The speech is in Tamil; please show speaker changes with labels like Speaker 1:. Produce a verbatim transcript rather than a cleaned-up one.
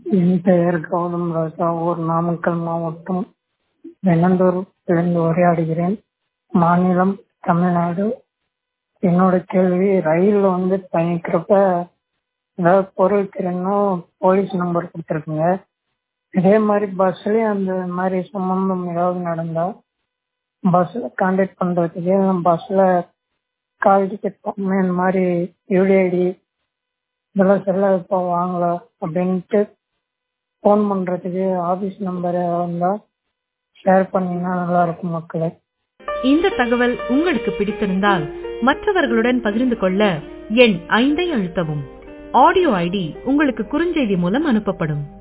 Speaker 1: என் பெயர் கௌதம் ராஜா. ஊர் நாமக்கல் மாவட்டம் வெண்ணந்தூரிலிருந்து உரையாடுகிறேன். மாநிலம் தமிழ்நாடு. என்னோட கேள்வி, ரயிலில் வந்து பயணிக்கிறப்ப ஏதாவது பொருள் திருடணும் போலீஸ் நம்பர் கொடுத்துருக்குங்க. இதே மாதிரி பஸ்லேயும் அந்த மாதிரி சம்பந்தம் ஏதாவது நடந்தால் பஸ்ஸில் கான்டாக்ட் பண்ணுறதுக்கு, பஸ்ஸில் கால் டிக்கெட் பண்ணணும், இந்த மாதிரி யூடிஐடி இதெல்லாம் செல்ல இப்போ வாங்கல அப்படின்ட்டு ஃபோன் பண்ணுறதுக்கு ஆஃபீஸ் நம்பர் இருந்தால் ஷேர் பண்ணிங்கன்னா நல்லாயிருக்கும் மக்களே.
Speaker 2: இந்த தகவல் உங்களுக்கு பிடித்திருந்தால் மற்றவர்களுடன் பகிர்ந்து கொள்ள எண் ஐந்தை அழுத்தவும். ஆடியோ ஐடி உங்களுக்கு குறுஞ்செய்தி மூலம் அனுப்பப்படும்.